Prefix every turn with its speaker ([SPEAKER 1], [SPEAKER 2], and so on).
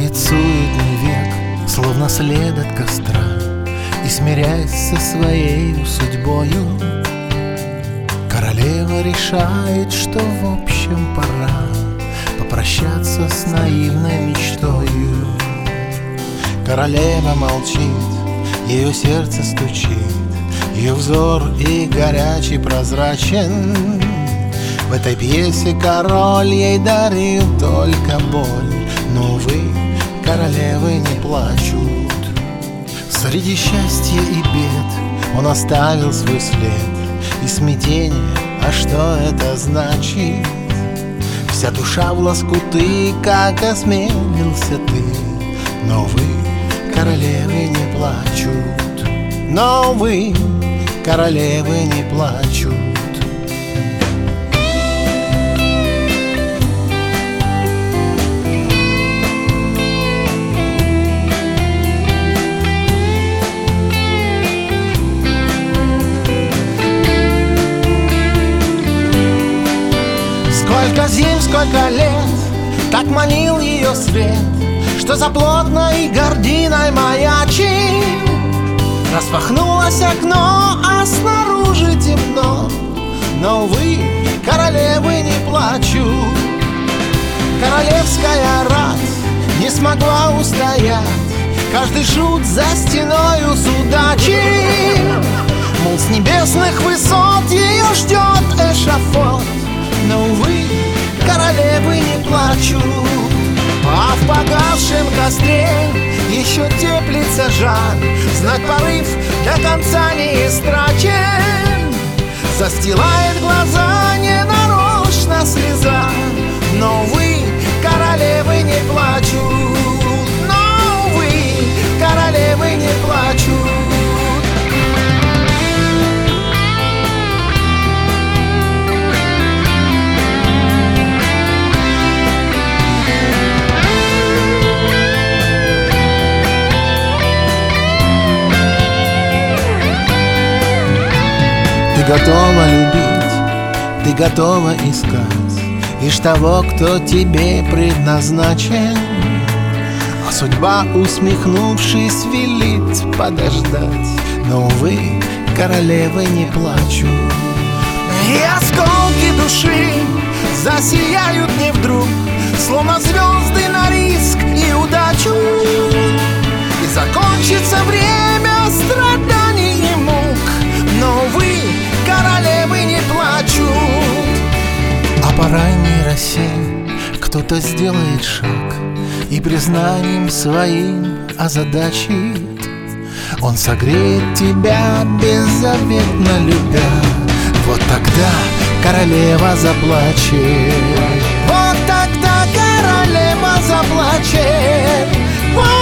[SPEAKER 1] Тает суетный век, словно след от костра, и смиряясь со своей судьбою, королева решает, что в общем пора попрощаться с наивной мечтою. Королева молчит, ее сердце стучит, ее взор и горячий прозрачен. В этой пьесе король ей дарил только боль, но, увы, королевы не плачут. Среди счастья и бед он оставил свой след и смятение, а что это значит? Вся душа в лоскуты, как осмелился ты, но вы, королевы, не плачут. Но вы, королевы, не плачут. Сколько зим, сколько лет так манил ее свет, что за плотной гординой маячит. Распахнулось окно, а снаружи темно, но вы, королевы, не плачут. Королевская рать не смогла устоять, каждый шут за стеною судачит. Мол, с небесных высот ее ждет эшафот, но, увы, королевы не плачут. А в погасшем костре еще теплится жар, знак порыв до конца не истрачен. Застилает глаза ненарочно слеза, но, увы, королевы не плачут. Но, увы, королевы не плачут. Ты готова любить, ты готова искать лишь того, кто тебе предназначен. А судьба, усмехнувшись, велит подождать, но, увы, королевы не плачут. И осколки души засияют не вдруг, словно звезды на риск и удачу. И закончится время страданий и мук, но, увы, королевы не плачут. А по ранней росе кто-то сделает шаг и признанием своим озадачит. Он согреет тебя, беззаветно любя. Вот тогда королева заплачет. Вот тогда королева заплачет.